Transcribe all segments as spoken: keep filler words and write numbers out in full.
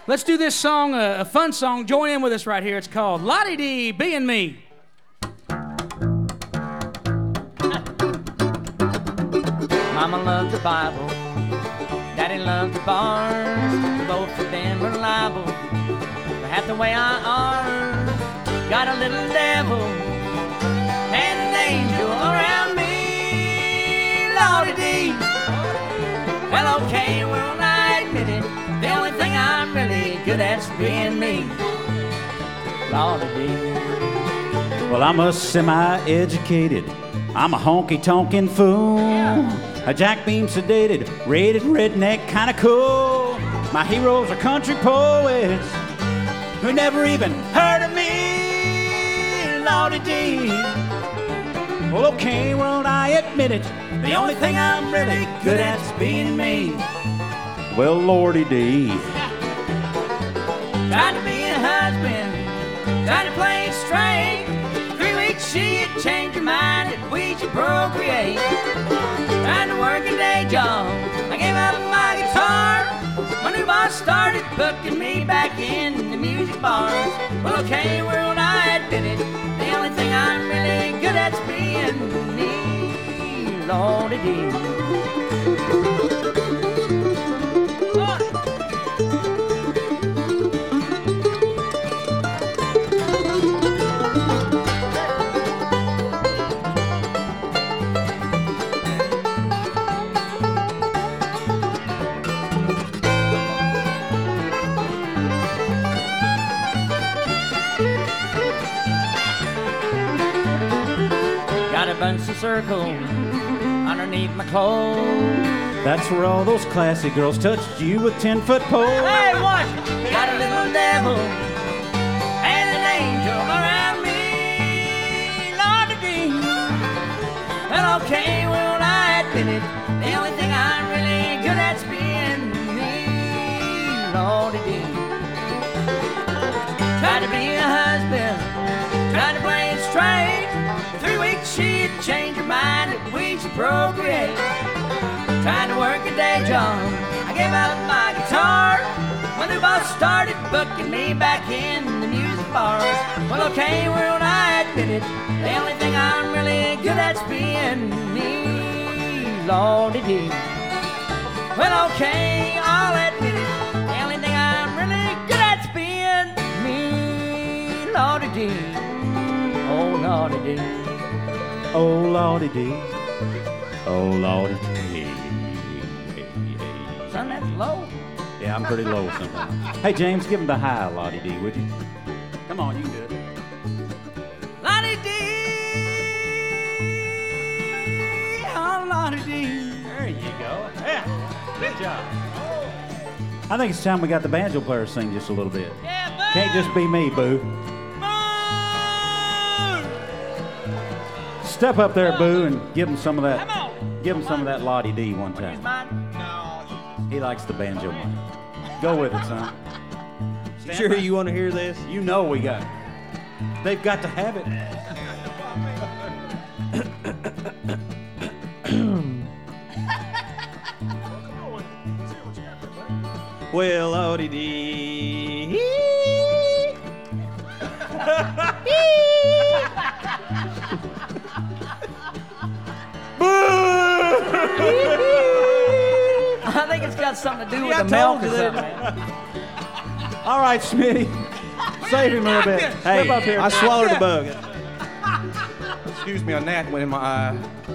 Let's do this song, uh, a fun song. Join in with us right here. It's called Lottie Dee, Being Me. Mama loved the Bible, Daddy loved the bars. Both of them were liable to have the way I are. Got a little devil and an angel around me. Lordy Dee. Well, okay, well, I admit it. The only thing I'm really good at's being me. Lordy Dee. Well, I'm a semi-educated, I'm a honky-tonkin' fool. Yeah. A jack beam sedated, rated redneck, kinda cool. My heroes are country poets who never even heard of me. Lordy Dee. Well, okay, well, I admit it. The only thing I'm really good at's being me. Well, Lordy Dee. Tried to be a husband, tried to play it straight. Three weeks she'd change her mind that we should procreate. Trying to work a day job, I gave up my guitar. My new boss started booking me back in the music bars. Well, okay, world, I admit it. The only thing I'm really good at's being me. Lordy Dee. Bunch of circles underneath my clothes. That's where all those classy girls touched you with ten-foot poles. Hey, watch it! Got a little devil and an angel around me. Lordy Dee. Well, okay, well, I admit it. The only thing I'm really good at's being me. Lordy Dee. Tried to be a husband, tried to play it straight. Three weeks she'd change her mind that we should procreate. Trying to work a day job, I gave up my guitar. My new boss started booking me back in the music bars. Well, okay, world, I admit it. The only thing I'm really good at's being me. Lordy Dee. Well, okay, I'll admit it. The only thing I'm really good at's being me. Lordy Dee. Oh, Lordy Dee. Oh, Lordy Dee. Oh, Lordy Dee. Son, that's low. Yeah, I'm pretty low sometimes. Hey, James, give him the high, Lottie Dee, would you? Come on, you can do it. Lottie Dee. Oh, Lottie Dee. There you go. Yeah, good job. I think it's time we got the banjo player sing just a little bit. Yeah, boo. Can't just be me, boo. Step up there, Boo, and give him some of that. Give him some of that Lottie Dee one time. He likes the banjo one. Go with it, son. You sure you want to hear this? You know we got it. They've got to have it. Well, Lottie Dee. I think it's got something to do with Yeah, the I milk told or you something. that. All right, Smitty. Save him a little bit. Hey, Step up here. I swallowed the bug. Excuse me, a gnat went in my eye.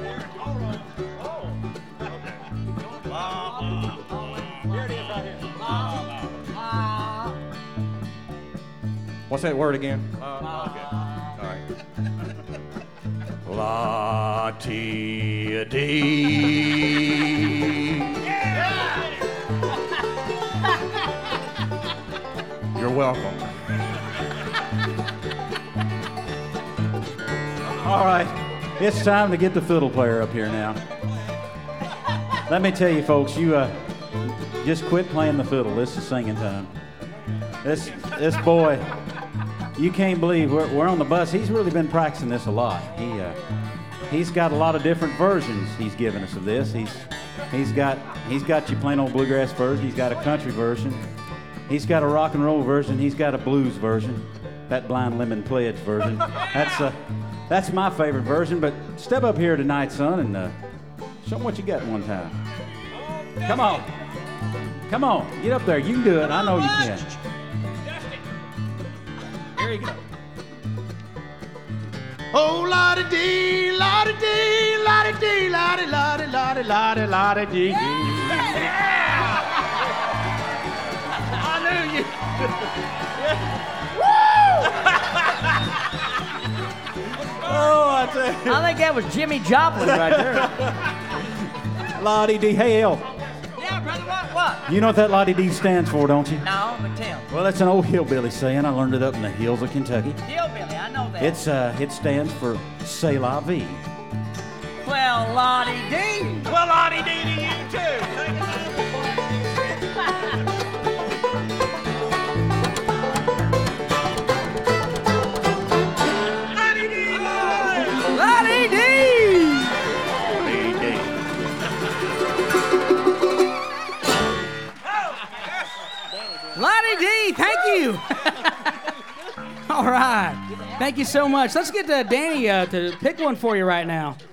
What's that word again? Uh, okay. All right. Lottie Dee. You're welcome. All right, it's time to get the fiddle player up here now. Let me tell you, folks, you uh, just quit playing the fiddle. This is singing time. This this boy, you can't believe we're, we're on the bus. He's really been practicing this a lot. He uh, he's got a lot of different versions he's given us of this. He's he's got he's got your plain old bluegrass version. He's got a country version. He's got a rock and roll version. He's got a blues version. That Blind Lemon Pledge version. That's uh, that's my favorite version. But step up here tonight, son, and uh, show them what you got one time. Come on. Come on. Get up there. You can do it. I know you can. Here you go. Oh, la-di-dee, la-di-dee, la-di-dee, la-di, la-di, la-di, la-di, la-di-dee. I knew you. Oh, I tell you. I think that was Jimmy Joplin right there. Lottie-dee. Hey, El. Yeah, brother, what? What? You know what that Lottie-dee stands for, don't you? No, but tell. Well, that's an old hillbilly saying. I learned it up in the hills of Kentucky. Hillbilly, I know that. It's uh, it stands for C'est la vie. Well, Lottie D. Well, la-di-dee to you, too. Lottie D. Lottie D, thank you. All right. Thank you so much. Let's get uh, Danny uh, to pick one for you right now.